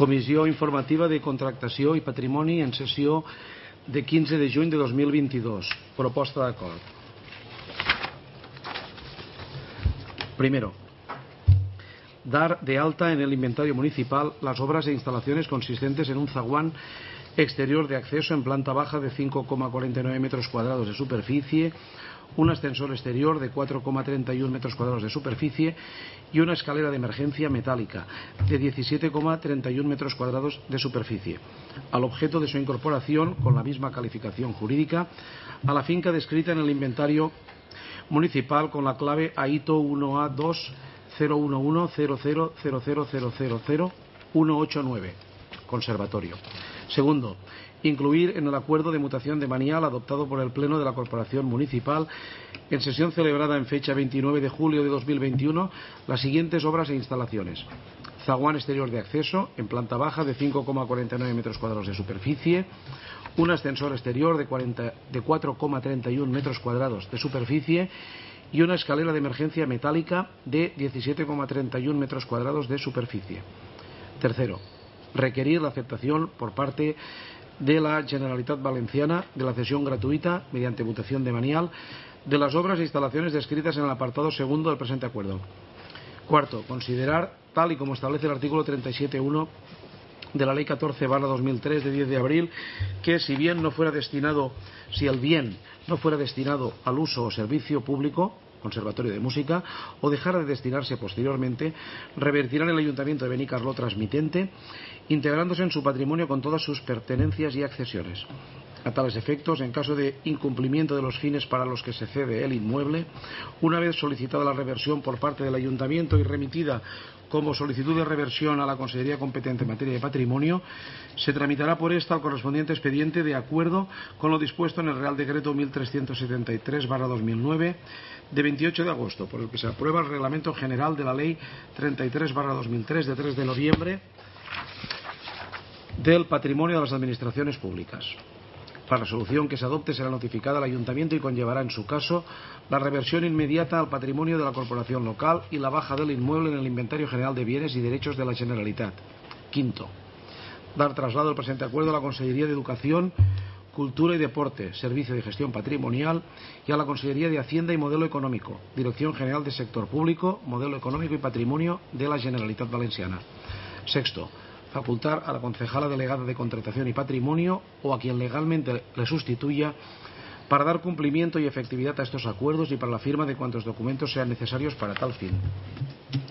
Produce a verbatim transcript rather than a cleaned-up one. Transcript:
Comissió informativa de contractació i patrimoni en sessió de quince de juny de dos mil veintidós. Proposta d'acord. Primero, dar de alta en el inventario municipal las obras e instalaciones consistentes en un zaguán exterior de acceso en planta baja de cinco coma cuarenta y nueve metros cuadrados de superficie, un ascensor exterior de cuatro coma treinta y uno metros cuadrados de superficie y una escalera de emergencia metálica de diecisiete coma treinta y uno metros cuadrados de superficie, al objeto de su incorporación con la misma calificación jurídica a la finca descrita en el inventario municipal con la clave AITO uno A dos cero uno uno cero cero cero cero cero cero cero uno ocho nueve, Conservatorio. Segundo, incluir en el acuerdo de mutación de manial adoptado por el Pleno de la Corporación Municipal en sesión celebrada en fecha veintinueve de julio de dos mil veintiuno las siguientes obras e instalaciones: zaguán exterior de acceso en planta baja de cinco coma cuarenta y nueve metros cuadrados de superficie, un ascensor exterior de, de cuatro coma treinta y uno metros cuadrados de superficie y una escalera de emergencia metálica de diecisiete coma treinta y uno metros cuadrados de superficie. Tercero, requerir la aceptación por parte de la Generalitat Valenciana de la cesión gratuita mediante mutación de manial de las obras e instalaciones descritas en el apartado segundo del presente acuerdo. Cuarto, considerar, tal y como establece el artículo treinta y siete punto uno de la Ley catorce barra dos mil tres de diez de abril, que si bien no fuera destinado, si el bien no fuera destinado al uso o servicio público, Conservatorio de Música, o dejar de destinarse posteriormente, revertirá en el Ayuntamiento de Benicarló transmitente, integrándose en su patrimonio con todas sus pertenencias y accesiones. A tales efectos, en caso de incumplimiento de los fines para los que se cede el inmueble, una vez solicitada la reversión por parte del Ayuntamiento y remitida como solicitud de reversión a la Consejería competente en materia de patrimonio, se tramitará por esta el correspondiente expediente de acuerdo con lo dispuesto en el Real Decreto mil trescientos setenta y tres barra dos mil nueve de veintiocho de agosto, por el que se aprueba el Reglamento General de la Ley treinta y tres barra dos mil tres de tres de noviembre del Patrimonio de las Administraciones Públicas. La resolución que se adopte será notificada al Ayuntamiento y conllevará, en su caso, la reversión inmediata al patrimonio de la Corporación local y la baja del inmueble en el Inventario General de Bienes y Derechos de la Generalitat. Quinto, dar traslado al presente acuerdo a la Consellería de Educación, Cultura y Deporte, Servicio de Gestión Patrimonial, y a la Consellería de Hacienda y Modelo Económico, Dirección General de Sector Público, Modelo Económico y Patrimonio de la Generalitat Valenciana. Sexto, facultar a la concejala delegada de Contratación y Patrimonio o a quien legalmente le sustituya para dar cumplimiento y efectividad a estos acuerdos y para la firma de cuantos documentos sean necesarios para tal fin.